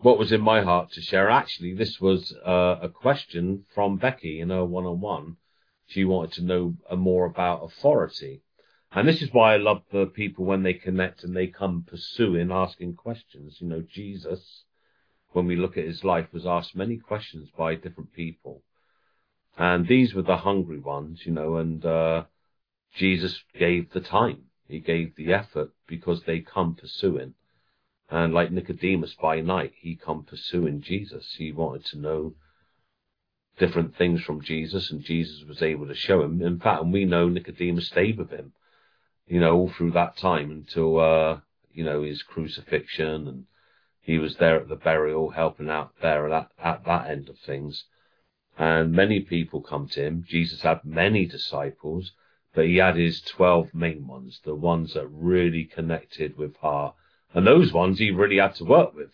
what was in my heart to share. Actually, this was a question from Becky in her one-on-one. She wanted to know more about authority. And this is why I love the people when they connect and they come pursuing, asking questions. You know, Jesus, when we look at his life, was asked many questions by different people. And these were the hungry ones, you know, and Jesus gave the time. He gave the effort because they come pursuing. And like Nicodemus by night, he come pursuing Jesus. He wanted to know different things from Jesus, and Jesus was able to show him. In fact, and we know Nicodemus stayed with him, you know, all through that time until, you know, his crucifixion, and he was there at the burial, helping out there at that end of things. And many people come to him. Jesus had many disciples, but he had his 12 main ones, the ones that really connected with heart. And those ones he really had to work with.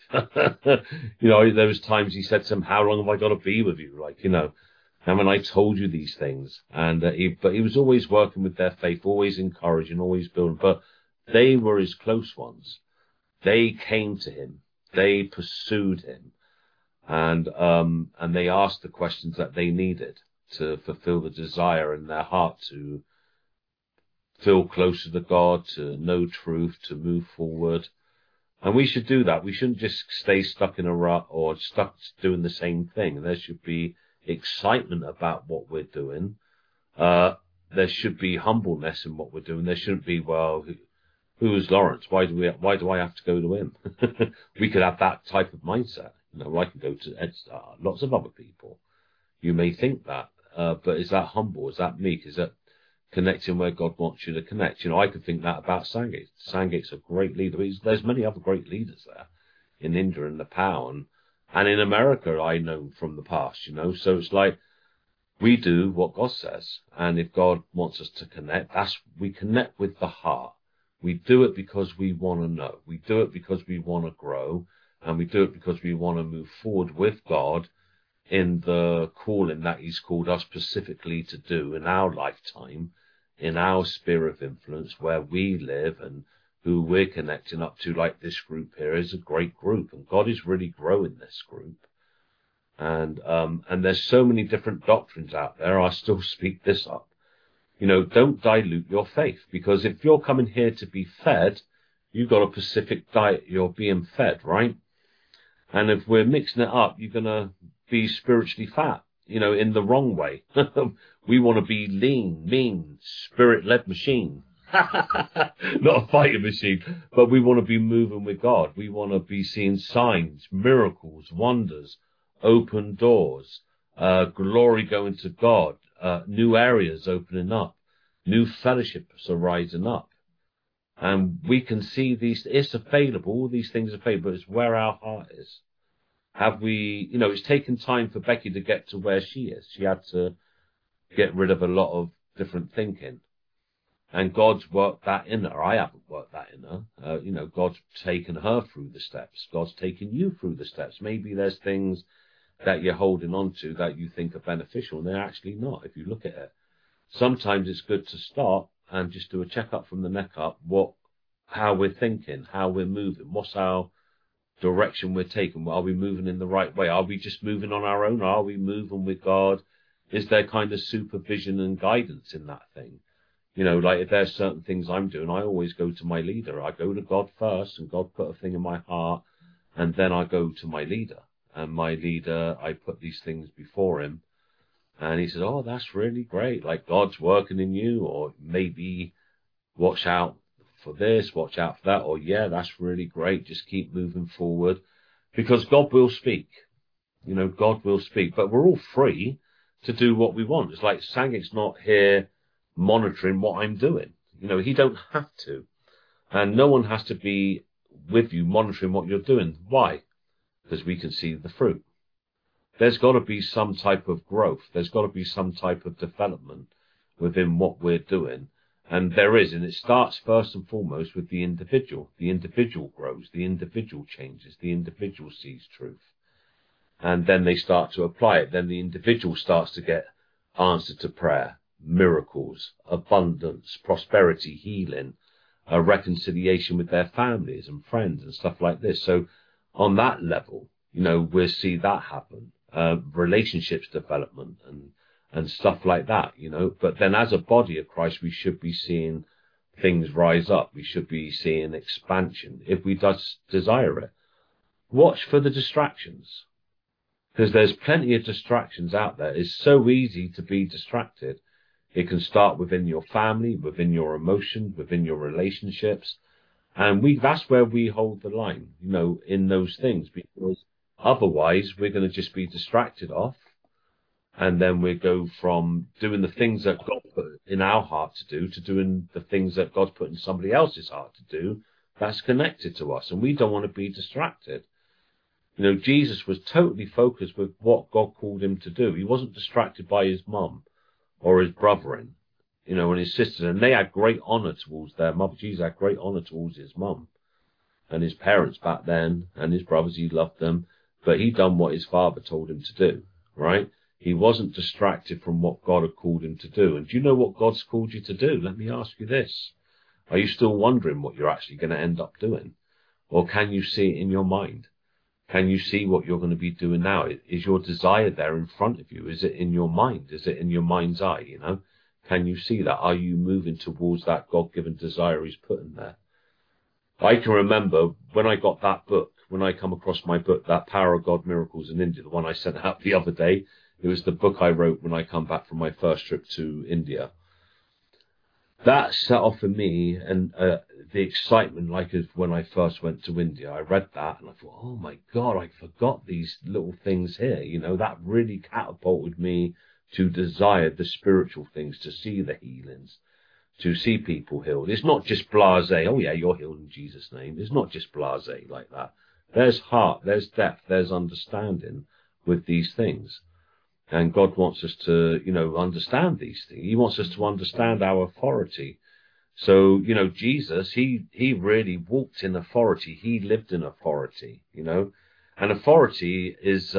You know, there was times he said to them, how long have I got to be with you? Like, you know, haven't I told you these things? And but he was always working with their faith, always encouraging, always building. But they were his close ones. They came to him. They pursued him. And they asked the questions that they needed to fulfill the desire in their heart to feel closer to God, to know truth, to move forward. And we should do that. We shouldn't just stay stuck in a rut or stuck doing the same thing. There should be excitement about what we're doing. There should be humbleness in what we're doing. There shouldn't be, well, who is Lawrence? Why do I have to go to him? We could have that type of mindset. You know, I can go to lots of other people. You may think that, but is that humble? Is that meek? Is that connecting where God wants you to connect? You know, I could think that about Sangate. Sangate's a great leader. There's many other great leaders there in India and Nepal and in America, I know from the past, you know. So it's like we do what God says. And if God wants us to connect, we connect with the heart. We do it because we want to know. We do it because we want to grow. And we do it because we want to move forward with God in the calling that he's called us specifically to do in our lifetime, in our sphere of influence, where we live and who we're connecting up to. Like this group here is a great group, and God is really growing this group. And there's so many different doctrines out there. I still speak this up. You know, don't dilute your faith, because if you're coming here to be fed, you've got a specific diet you're being fed, right? And if we're mixing it up, you're going to be spiritually fat, you know, in the wrong way. We want to be lean, mean, spirit-led machine. Not a fighting machine, but we want to be moving with God. We want to be seeing signs, miracles, wonders, open doors, glory going to God, new areas opening up, new fellowships are rising up. And we can see these, it's available, all these things are available, it's where our heart is. Have we, you know, it's taken time for Becky to get to where she is. She had to get rid of a lot of different thinking. And God's worked that in her. I haven't worked that in her. You know, God's taken her through the steps. God's taken you through the steps. Maybe there's things that you're holding on to that you think are beneficial, and they're actually not, if you look at it. Sometimes it's good to stop and just do a checkup from the neck up, how we're thinking, how we're moving, what's our direction we're taking. Are we moving in the right way? Are we just moving on our own? Are we moving with God? Is there kind of supervision and guidance in that thing? You know, like if there's certain things I'm doing, I always go to my leader. I go to God first, and God put a thing in my heart, and then I go to my leader. And my leader, I put these things before him, and he says, oh, that's really great. Like God's working in you, or maybe watch out for this, watch out for that, or yeah, that's really great. Just keep moving forward, because God will speak. You know, God will speak, but we're all free to do what we want. It's like Sangate's not here monitoring what I'm doing. You know, he don't have to, and no one has to be with you monitoring what you're doing. Why? Because we can see the fruit. There's got to be some type of growth. There's got to be some type of development within what we're doing. And there is, and it starts first and foremost with the individual. The individual grows, the individual changes, the individual sees truth. And then they start to apply it. Then the individual starts to get answer to prayer, miracles, abundance, prosperity, healing, a reconciliation with their families and friends and stuff like this. So on that level, we'll see that happen. Relationships development and stuff like that, But then as a body of Christ, we should be seeing things rise up. We should be seeing expansion if we just desire it. Watch for the distractions, because there's plenty of distractions out there. It's so easy to be distracted. It can start within your family, within your emotions, within your relationships. And that's where we hold the line, in those things, because otherwise we're going to just be distracted off. And then we go from doing the things that God put in our heart to do to doing the things that God's put in somebody else's heart to do that's connected to us. And we don't want to be distracted. Jesus was totally focused with what God called him to do. He wasn't distracted by his mum or his brethren, and his sisters. And they had great honor towards their mother. Jesus had great honor towards his mum and his parents back then, and his brothers. He loved them, but he done what his father told him to do, right? He wasn't distracted from what God had called him to do. And do you know what God's called you to do? Let me ask you this. Are you still wondering what you're actually going to end up doing? Or can you see it in your mind? Can you see what you're going to be doing now? Is your desire there in front of you? Is it in your mind? Is it in your mind's eye? Can you see that? Are you moving towards that God-given desire he's put in there? I can remember when I got that book, when I come across my book, That Power of God Miracles in India, the one I sent out the other day. It was the book I wrote when I come back from my first trip to India. That set off for me and the excitement, like as when I first went to India. I read that and I thought, oh my God, I forgot these little things here. That really catapulted me to desire the spiritual things, to see the healings, to see people healed. It's not just blasé. Oh yeah, you're healed in Jesus' name. It's not just blasé like that. There's heart, there's depth, there's understanding with these things. And God wants us to, understand these things. He wants us to understand our authority. So, Jesus, he really walked in authority. He lived in authority, And authority is,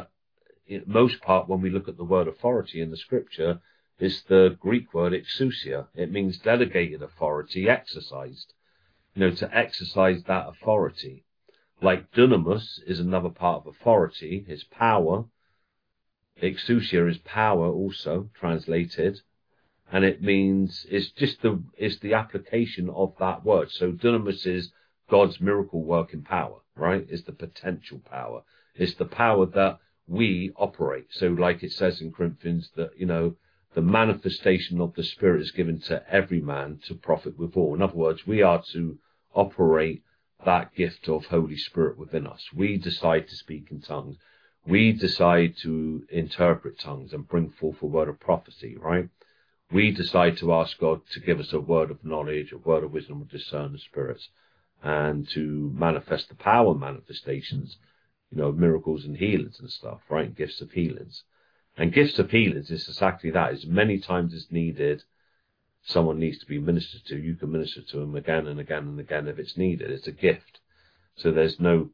in most part, when we look at the word authority in the scripture, is the Greek word exousia. It means delegated authority, exercised, to exercise that authority. Like dunamis is another part of authority, is power. Exousia is power also, translated, and it means it's the application of that word. So dunamis is God's miracle working power, right? It's the potential power. It's the power that we operate. So like it says in Corinthians that, the manifestation of the Spirit is given to every man to profit withal. In other words, we are to operate that gift of Holy Spirit within us. We decide to speak in tongues. We decide to interpret tongues and bring forth a word of prophecy, right? We decide to ask God to give us a word of knowledge, a word of wisdom, to discern the spirits, and to manifest the power manifestations, miracles and healings and stuff, right? Gifts of healings. And gifts of healings is exactly that. As many times as needed, someone needs to be ministered to. You can minister to them again and again and again if it's needed. It's a gift. So there's no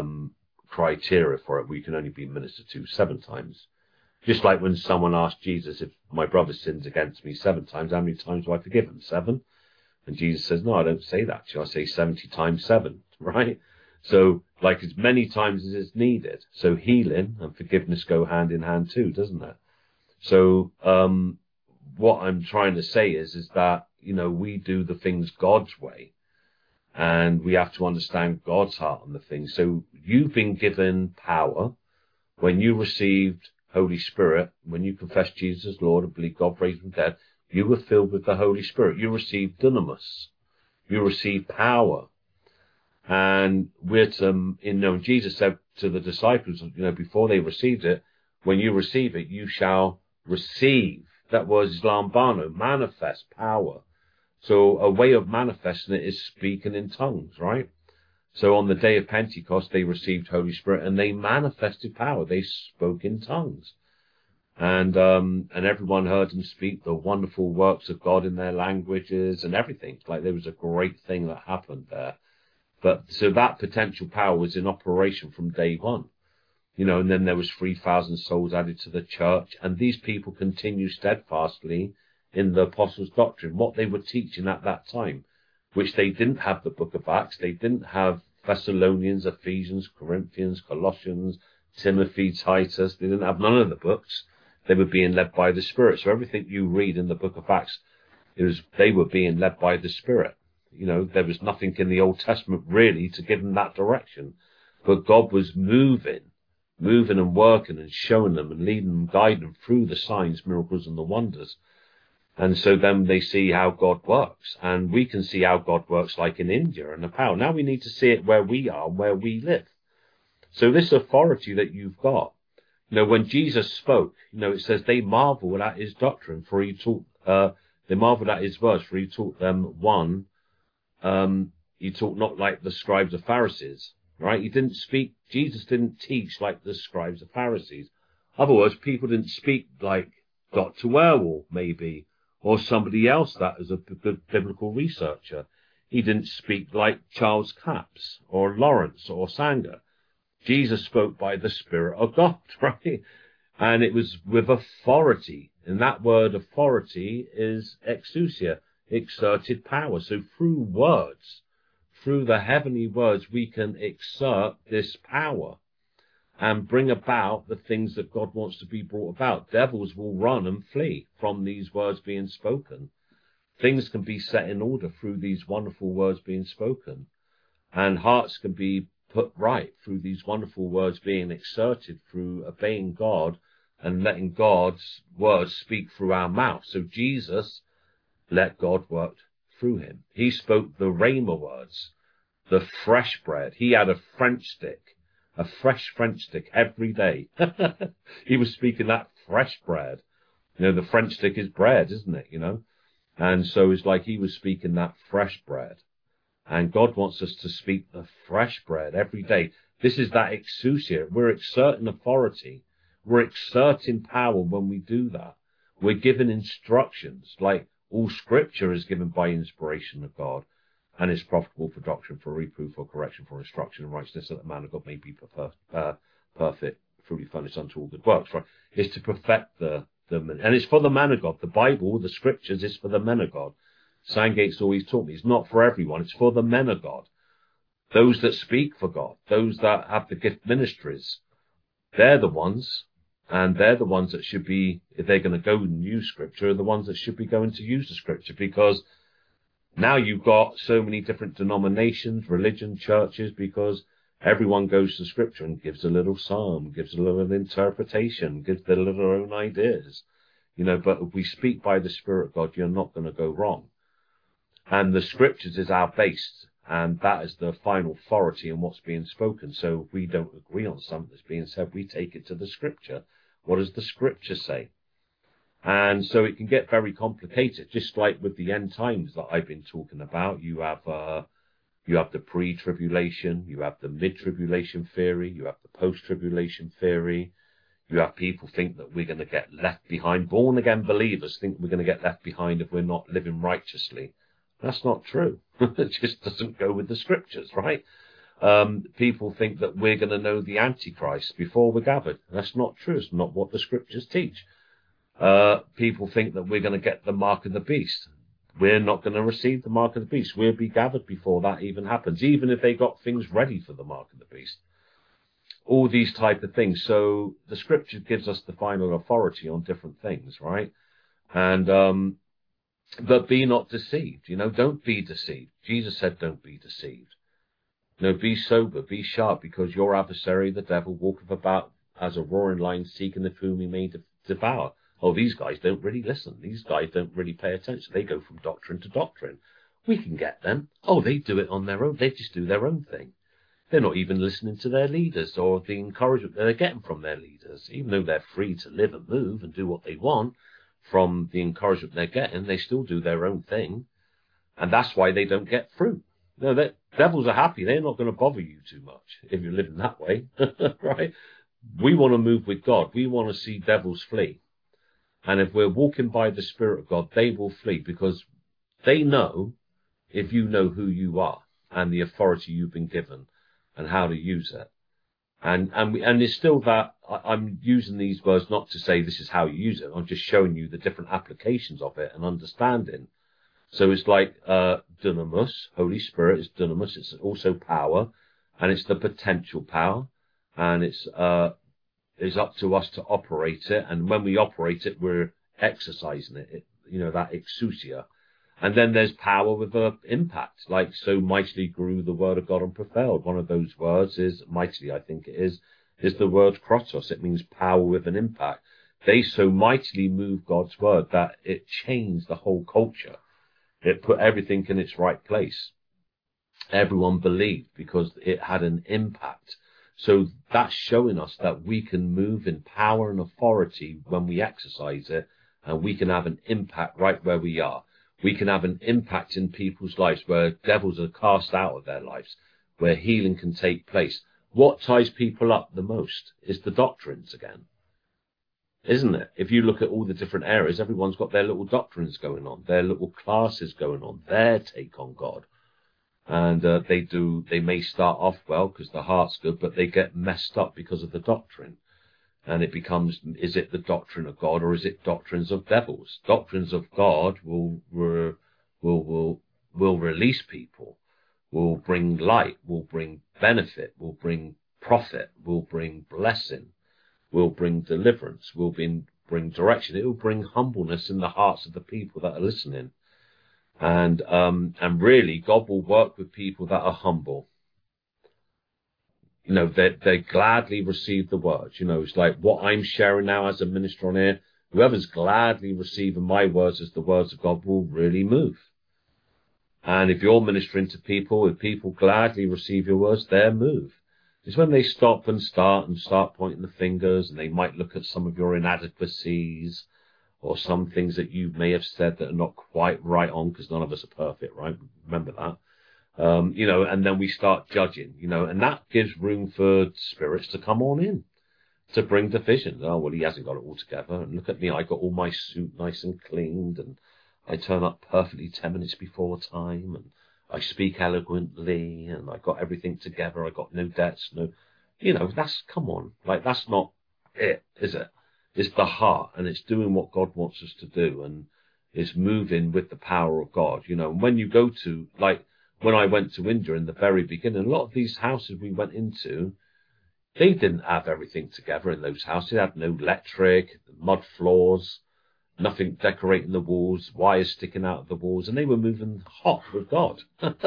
criteria for it. We can only be ministered to 7 times. Just like when someone asked Jesus, if my brother sins against me 7 times, how many times do I forgive him? 7? And Jesus says, no, I don't say that. I say 70 times 7, right? So like as many times as it's needed. So healing and forgiveness go hand in hand too, doesn't it? So what I'm trying to say is that, we do the things God's way. And we have to understand God's heart on the things. So you've been given power when you received Holy Spirit, when you confessed Jesus as Lord and believed God raised from the dead, you were filled with the Holy Spirit. You received dunamis. You received power. And we're to, Jesus said to the disciples, before they received it, when you receive it, you shall receive. That was lambano, manifest power. So a way of manifesting it is speaking in tongues, right? So on the day of Pentecost, they received Holy Spirit and they manifested power. They spoke in tongues. And everyone heard them speak the wonderful works of God in their languages and everything. Like there was a great thing that happened there. But so that potential power was in operation from day one. And then there was 3,000 souls added to the church. And these people continue steadfastly in the apostles' doctrine, what they were teaching at that time, which they didn't have the book of Acts. They didn't have Thessalonians, Ephesians, Corinthians, Colossians, Timothy, Titus. They didn't have none of the books. They were being led by the Spirit. So everything you read in the book of Acts, they were being led by the Spirit. There was nothing in the Old Testament really to give them that direction. But God was moving and working and showing them and leading them, guiding them through the signs, miracles, and the wonders. And so then they see how God works. And we can see how God works like in India and Nepal. Now we need to see it where we are, where we live. So this authority that you've got, when Jesus spoke, it says they marveled at his doctrine, for he taught, they marveled at his words, for he taught them he taught not like the scribes of Pharisees, right? Jesus didn't teach like the scribes of Pharisees. Other words, people didn't speak like Dr. Werewolf, maybe, or somebody else that is a good biblical researcher. He didn't speak like Charles Capps or Lawrence or Sanger. Jesus spoke by the Spirit of God, right? And it was with authority. And that word authority is exousia, exerted power. So through words, through the heavenly words, we can exert this power and bring about the things that God wants to be brought about. Devils will run and flee from these words being spoken. Things can be set in order through these wonderful words being spoken. And hearts can be put right through these wonderful words being exerted through obeying God and letting God's words speak through our mouth. So Jesus let God work through him. He spoke the rhema words, the fresh bread. He had a fresh French stick every day. He was speaking that fresh bread. The French stick is bread, isn't it? And so it's like he was speaking that fresh bread. And God wants us to speak the fresh bread every day. This is that exousia. We're exerting authority. We're exerting power when we do that. We're given instructions, like all scripture is given by inspiration of God and is profitable for doctrine, for reproof, for correction, for instruction in righteousness, that the man of God may be perfect, fully furnished unto all good works, right? It's to perfect and it's for the man of God. The Bible, the scriptures, is for the men of God. Sangate's always taught me it's not for everyone, it's for the men of God. Those that speak for God, those that have the gift ministries, they're the ones, and they're the ones that should be, if they're going to go and use scripture, are the ones that should be going to use the scripture, because now you've got so many different denominations, religion, churches, because everyone goes to scripture and gives a little psalm, gives a little interpretation, gives their little own ideas. But if we speak by the Spirit of God, you're not going to go wrong. And the scriptures is our base, and that is the final authority in what's being spoken. So if we don't agree on something that's being said, we take it to the scripture. What does the scripture say? And so it can get very complicated, just like with the end times that I've been talking about. You have the pre-tribulation, you have the mid-tribulation theory, you have the post-tribulation theory. You have people think that we're going to get left behind. Born-again believers think we're going to get left behind if we're not living righteously. That's not true. It just doesn't go with the scriptures, right? People think that we're going to know the Antichrist before we're gathered. That's not true. It's not what the scriptures teach. People think that we're going to get the mark of the beast. We're not going to receive the mark of the beast. We'll be gathered before that even happens, even if they got things ready for the mark of the beast. All these type of things. So the scripture gives us the final authority on different things, right? And, but be not deceived, don't be deceived. Jesus said, don't be deceived. Be sober, be sharp, because your adversary, the devil, walketh about as a roaring lion, seeking of whom he may devour. Oh, these guys don't really listen. These guys don't really pay attention. They go from doctrine to doctrine. We can get them. Oh, they do it on their own. They just do their own thing. They're not even listening to their leaders or the encouragement they're getting from their leaders. Even though they're free to live and move and do what they want from the encouragement they're getting, they still do their own thing. And that's why they don't get fruit. The devils are happy. They're not going to bother you too much if you're living that way, right? We want to move with God. We want to see devils flee. And if we're walking by the Spirit of God, they will flee, because they know, if you know who you are and the authority you've been given and how to use it. And it's still that I'm using these words not to say this is how you use it. I'm just showing you the different applications of it and understanding. So it's like dunamis, Holy Spirit is dunamis. It's also power. and it's the potential power, and it's up to us to operate it. And when we operate it, we're exercising it, that exousia. And then there's power with impact, like so mightily grew the word of God and prevailed. One of those words is mightily, I think it is the word krotos. It means power with an impact. They so mightily moved God's word that it changed the whole culture. It put everything in its right place. Everyone believed because it had an impact. So that's showing us that we can move in power and authority when we exercise it, and we can have an impact right where we are. We can have an impact in people's lives where devils are cast out of their lives, where healing can take place. What ties people up the most is the doctrines again, isn't it? If you look at all the different areas, everyone's got their little doctrines going on, their little classes going on, their take on God. And they may start off well because the heart's good, but they get messed up because of the doctrine. And it becomes, is it the doctrine of God or is it doctrines of devils? Doctrines of God will release people, will bring light, will bring benefit, will bring profit, will bring blessing, will bring deliverance, will bring direction. It will bring humbleness in the hearts of the people that are listening. And really, God will work with people that are humble. They gladly receive the words. It's like what I'm sharing now as a minister on here. Whoever's gladly receiving my words as the words of God will really move. And if you're ministering to people, if people gladly receive your words, they'll move. It's when they stop and start pointing the fingers, and they might look at some of your inadequacies or some things that you may have said that are not quite right on, because none of us are perfect, right? Remember that. And then we start judging, and that gives room for spirits to come on in, to bring division. Oh, well, he hasn't got it all together. And look at me, I got all my suit nice and cleaned, and I turn up perfectly 10 minutes before time, and I speak eloquently, and I got everything together. I got no debts, come on. Like, that's not it, is it? It's the heart, and it's doing what God wants us to do, and it's moving with the power of God, And when you go to, like, when I went to India in the very beginning, a lot of these houses we went into, they didn't have everything together in those houses. They had no electric, mud floors, nothing decorating the walls, wires sticking out of the walls, and they were moving hot with God.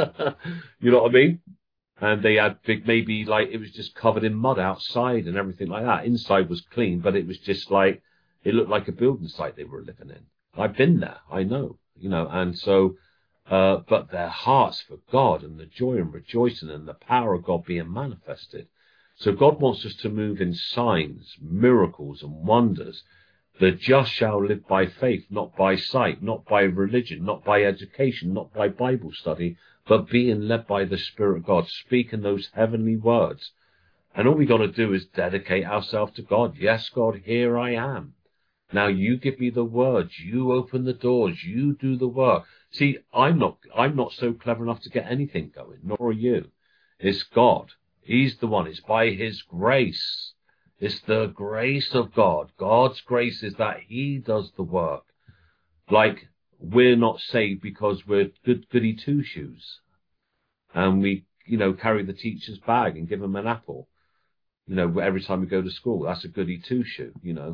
You know what I mean? And they had maybe like, it was just covered in mud outside and everything like that. Inside was clean, but it was just like, it looked like a building site they were living in. I've been there, I know, and so, but their hearts for God and the joy and rejoicing and the power of God being manifested. So God wants us to move in signs, miracles and wonders. The just shall live by faith, not by sight, not by religion, not by education, not by Bible study, but being led by the Spirit of God, speaking those heavenly words. And all we got to do is dedicate ourselves to God. Yes, God, here I am. Now you give me the words, you open the doors, you do the work. See, I'm not so clever enough to get anything going, nor are you. It's God. He's the one. It's by his grace. It's the grace of God. God's grace is that he does the work. Like, we're not saved because we're goody two-shoes. And we, carry the teacher's bag and give him an apple. Every time we go to school, that's a goody two-shoe,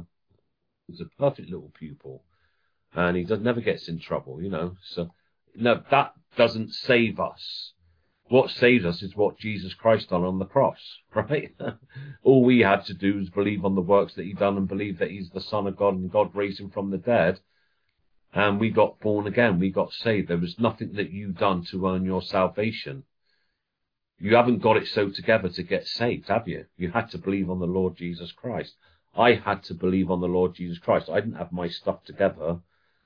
He's a perfect little pupil, and he never gets in trouble, So, no, that doesn't save us. What saves us is what Jesus Christ done on the cross, right? All we had to do is believe on the works that he done and believe that he's the Son of God and God raised him from the dead. And we got born again. We got saved. There was nothing that you done to earn your salvation. You haven't got it so together to get saved, have you? You had to believe on the Lord Jesus Christ. I had to believe on the Lord Jesus Christ. I didn't have my stuff together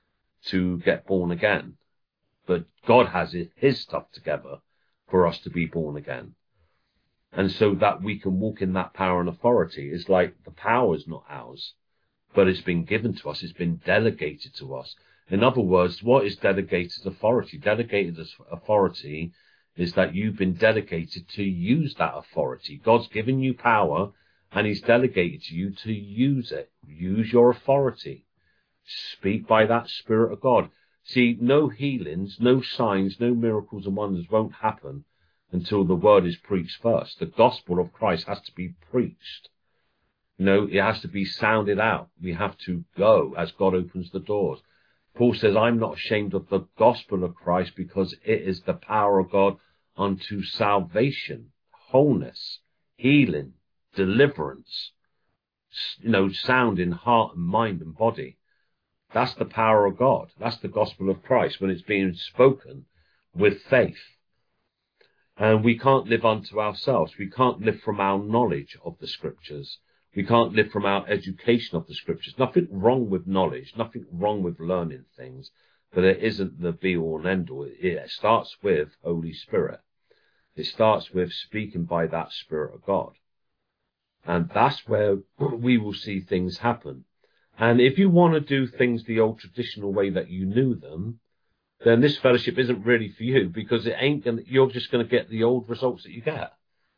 to get born again. But God has his stuff together for us to be born again. And so that we can walk in that power and authority. It's like the power is not ours, but it's been given to us. It's been delegated to us. In other words, what is delegated authority? Delegated authority is that you've been delegated to use that authority. God's given you power, and he's delegated to you to use it. Use your authority. Speak by that Spirit of God. See, no healings, no signs, no miracles and wonders won't happen until the word is preached first. The gospel of Christ has to be preached. It has to be sounded out. We have to go as God opens the doors. Paul says, I'm not ashamed of the gospel of Christ, because it is the power of God unto salvation, wholeness, healing, deliverance, sound in heart and mind and body. That's the power of God. That's the gospel of Christ when it's being spoken with faith. And we can't live unto ourselves. We can't live from our knowledge of the scriptures. We can't live from our education of the scriptures. Nothing wrong with knowledge, nothing wrong with learning things, but it isn't the be-all and end-all. It starts with Holy Spirit. It starts with speaking by that Spirit of God. And that's where we will see things happen. And if you want to do things the old traditional way that you knew them, then this fellowship isn't really for you, because you're just going to get the old results that you get,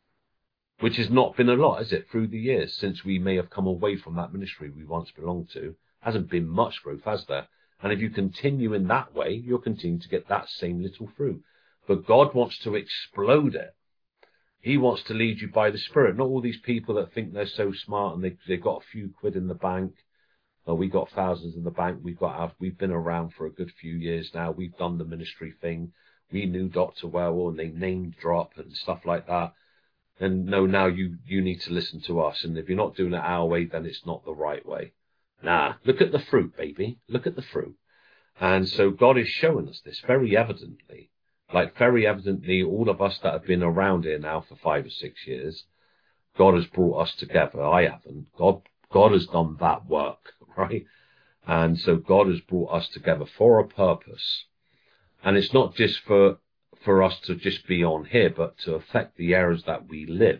which has not been a lot, has it, through the years since we may have come away from that ministry we once belonged to. Hasn't been much growth, has there? And if you continue in that way, you'll continue to get that same little fruit. But God wants to explode it. He wants to lead you by the Spirit, not all these people that think they're so smart and they've got a few quid in the bank. Oh, we got thousands in the bank. We've been around for a good few years now. We've done the ministry thing. We knew Dr. Wellwell, and they name drop and stuff like that. And no, now you need to listen to us. And if you're not doing it our way, then it's not the right way. Nah, look at the fruit, baby. Look at the fruit. And so God is showing us this very evidently. Very evidently, all of us that have been around here now for 5 or 6 years, God has brought us together. I haven't. God has done that work, right? And so God has brought us together for a purpose. And it's not just for us to just be on here, but to affect the areas that we live.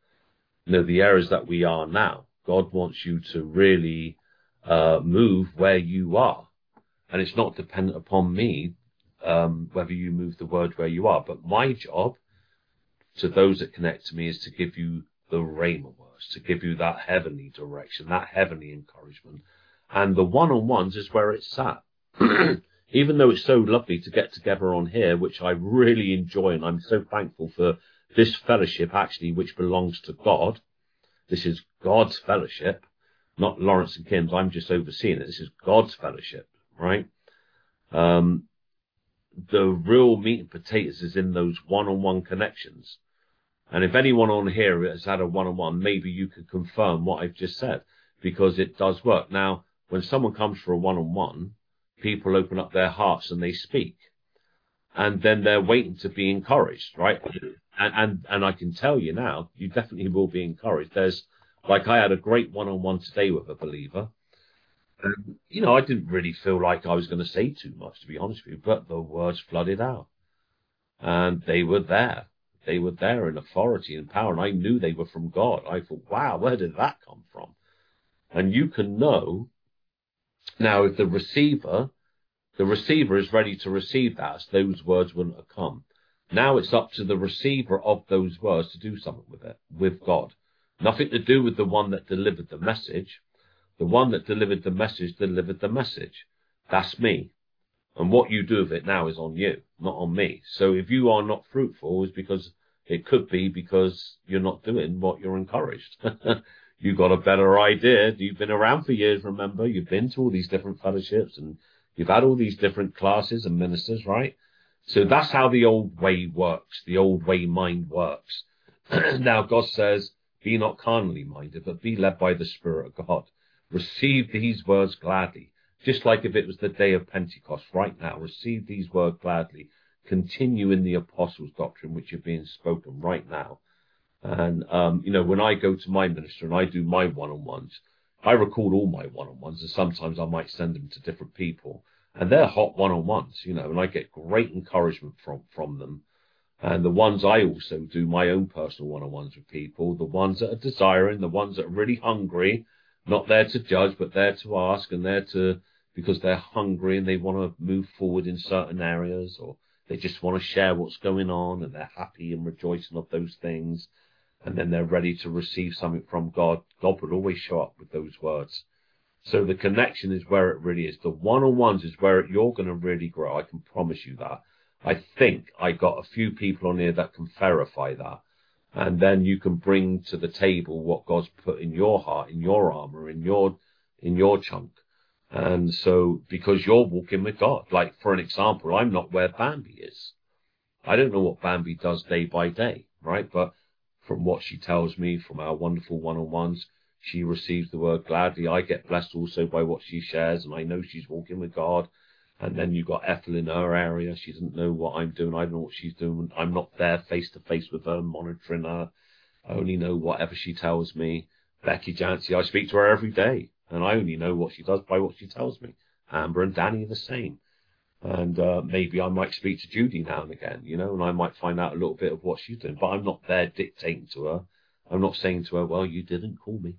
The areas that we are now. God wants you to really move where you are. And it's not dependent upon me, whether you move the word where you are. But my job to those that connect to me is to give you the rhema words, to give you that heavenly direction, that heavenly encouragement. And the one-on-ones is where it's at. Even though it's so lovely to get together on here, which I really enjoy, and I'm so thankful for this fellowship, actually, which belongs to God. This is God's fellowship, not Lawrence and Kim's. I'm just overseeing it. This is God's fellowship, right? The real meat and potatoes is in those one-on-one connections. And if anyone on here has had a one-on-one, maybe you could confirm what I've just said, because it does work. Now, when someone comes for a one-on-one, people open up their hearts and they speak. And then they're waiting to be encouraged, right? And I can tell you now, you definitely will be encouraged. I had a great one-on-one today with a believer. I didn't really feel like I was going to say too much, to be honest with you, but the words flooded out. And they were there. They were there in authority and power, and I knew they were from God. I thought, wow, where did that come from? And you can know, now, if the receiver is ready to receive that, those words wouldn't have come. Now it's up to the receiver of those words to do something with it, with God. Nothing to do with the one that delivered the message. The one that delivered the message. That's me. And what you do with it now is on you, not on me. So if you are not fruitful, it's because it could be because you're not doing what you're encouraged. You've got a better idea. You've been around for years, remember? You've been to all these different fellowships and you've had all these different classes and ministers, right? So that's how the old way works. The old way mind works. Now God says, be not carnally minded, but be led by the Spirit of God. Receive these words gladly. Just like if it was the day of Pentecost right now, receive these words gladly. Continue in the apostles' doctrine, which are being spoken right now. And, when I go to my minister and I do my one-on-ones, I record all my one-on-ones, and sometimes I might send them to different people. And they're hot one-on-ones, and I get great encouragement from them. And the ones I also do my own personal one-on-ones with people, the ones that are desiring, the ones that are really hungry, not there to judge, but there to ask, and because they're hungry and they want to move forward in certain areas, or they just want to share what's going on and they're happy and rejoicing of those things. And then they're ready to receive something from God. God will always show up with those words. So the connection is where it really is. The one-on-ones is where you're going to really grow. I can promise you that. I think I got a few people on here that can verify that. And then you can bring to the table what God's put in your heart, in your armor, in your chunk. And so, because you're walking with God, like for an example, I'm not where Bambi is. I don't know what Bambi does day by day, right? But from what she tells me, from our wonderful one-on-ones, she receives the word gladly. I get blessed also by what she shares, and I know she's walking with God. And then you've got Ethel in her area. She doesn't know what I'm doing. I don't know what she's doing. I'm not there face to face with her, monitoring her. I only know whatever she tells me. Becky Jancy, I speak to her every day, and I only know what she does by what she tells me. Amber and Danny are the same. And maybe I might speak to Judy now and again, and I might find out a little bit of what she's doing. But I'm not there dictating to her. I'm not saying to her, well, you didn't call me.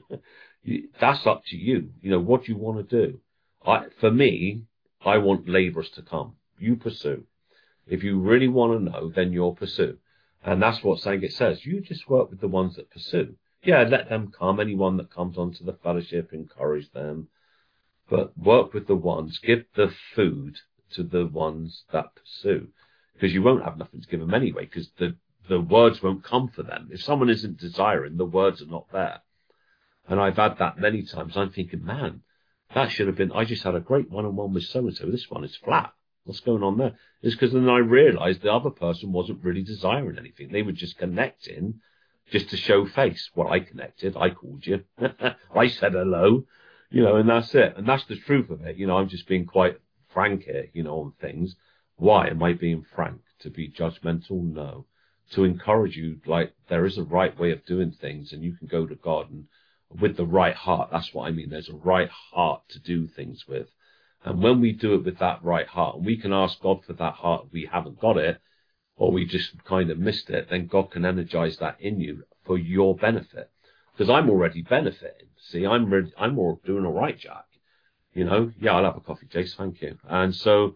That's up to you. What do you want to do? For me, I want labourers to come. You pursue. If you really want to know, then you'll pursue. And that's what Sangit says. You just work with the ones that pursue. Yeah, let them come. Anyone that comes onto the fellowship, encourage them. But work with the ones. Give the food to the ones that pursue. Because you won't have nothing to give them anyway, because the words won't come for them. If someone isn't desiring, the words are not there. And I've had that many times. I'm thinking, man, that should have been, I just had a great one-on-one with so-and-so. This one is flat. What's going on there? It's because then I realised the other person wasn't really desiring anything. They were just connecting just to show face. Well, I connected. I called you. I said hello, and that's it. And that's the truth of it. I'm just being quite frank here, on things. Why am I being frank? To be judgmental? No. To encourage you, like, there is a right way of doing things, and you can go to God and with the right heart. That's what I mean. There's a right heart to do things with. And when we do it with that right heart, and we can ask God for that heart, if we haven't got it, or we just kind of missed it, then God can energize that in you for your benefit. Because I'm already benefiting. See, I'm all doing all right, Jack. Yeah, I'll have a coffee, Jace. Thank you. And so,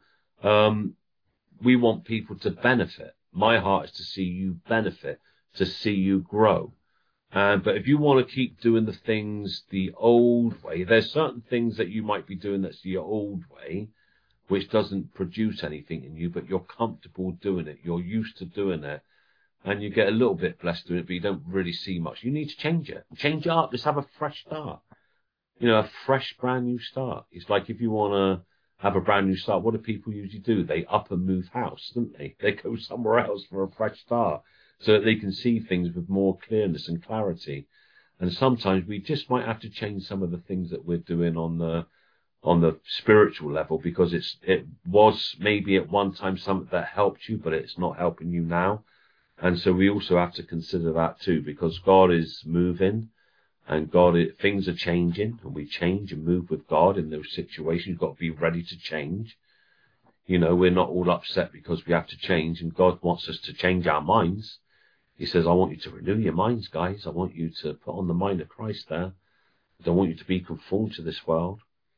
we want people to benefit. My heart is to see you benefit, to see you grow. But if you want to keep doing the things the old way, there's certain things that you might be doing that's the old way, which doesn't produce anything in you, but you're comfortable doing it. You're used to doing it. And you get a little bit blessed doing it, but you don't really see much. You need to change it. Change it up. Let's have a fresh start. A fresh, brand new start. It's like if you want to have a brand new start, what do people usually do? They up and move house, don't they? They go somewhere else for a fresh start, so that they can see things with more clearness and clarity. And sometimes we just might have to change some of the things that we're doing on the spiritual level, because it was maybe at one time something that helped you, but it's not helping you now. And so we also have to consider that too, because God is moving and things are changing, and we change and move with God in those situations. You've got to be ready to change. We're not all upset because we have to change, and God wants us to change our minds. He says, I want you to renew your minds, guys. I want you to put on the mind of Christ there. I don't want you to be conformed to this world.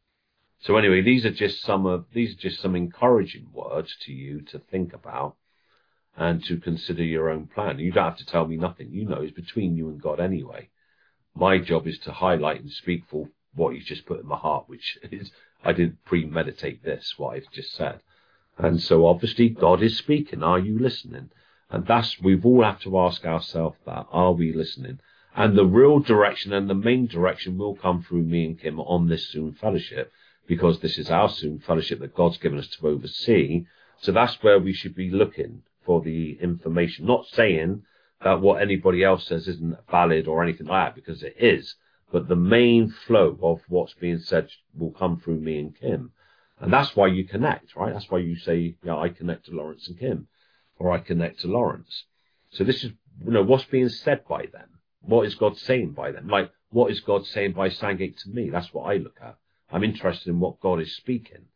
So anyway, these are just some encouraging words to you to think about and to consider your own plan. You don't have to tell me nothing. It's between you and God anyway. My job is to highlight and speak for what He's just put in my heart, which is, I didn't premeditate this, what I've just said. And so obviously God is speaking. Are you listening? And we've all have to ask ourselves that. Are we listening? And the real direction and the main direction will come through me and Kim on this Zoom fellowship, because this is our Zoom fellowship that God's given us to oversee. So that's where we should be looking for the information. Not saying that what anybody else says isn't valid or anything like that, because it is. But the main flow of what's being said will come through me and Kim. And that's why you connect, right? That's why you say, I connect to Lawrence and Kim, or I connect to Lawrence. So this is, what's being said by them. What is God saying by them? Like, what is God saying by Sangate to me? That's what I look at. I'm interested in what God is speaking.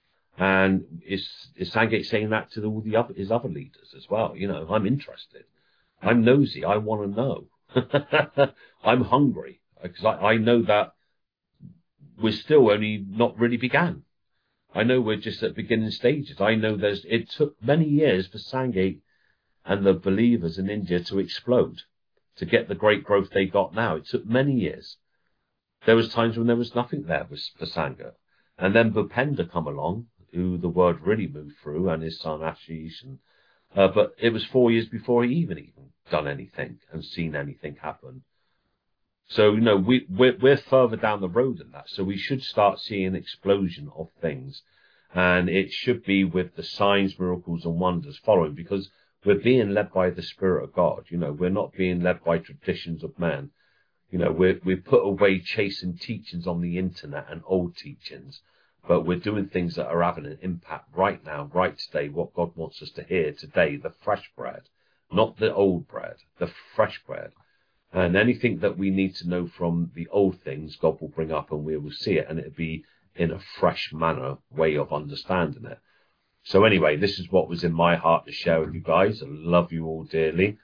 And is Sangate saying that to all his other leaders as well? I'm interested. I'm nosy. I want to know. I'm hungry, because I know that we're still only not really began. I know we're just at beginning stages. I know it took many years for Sangate and the believers in India to explode, to get the great growth they got now. It took many years. There was times when there was nothing there for Sangha. And then Bhupender come along, who the word really moved through, and his son Ashish. And, but it was 4 years before he even done anything and seen anything happen. So, we're further down the road than that. So we should start seeing an explosion of things. And it should be with the signs, miracles, and wonders following, because we're being led by the Spirit of God. We're not being led by traditions of man. We've put away chasing teachings on the internet and old teachings, but we're doing things that are having an impact right now, right today, what God wants us to hear today, the fresh bread, not the old bread, the fresh bread. And anything that we need to know from the old things, God will bring up and we will see it, and it'll be in a fresh manner, way of understanding it. So anyway, this is what was in my heart to share with you guys. I love you all dearly.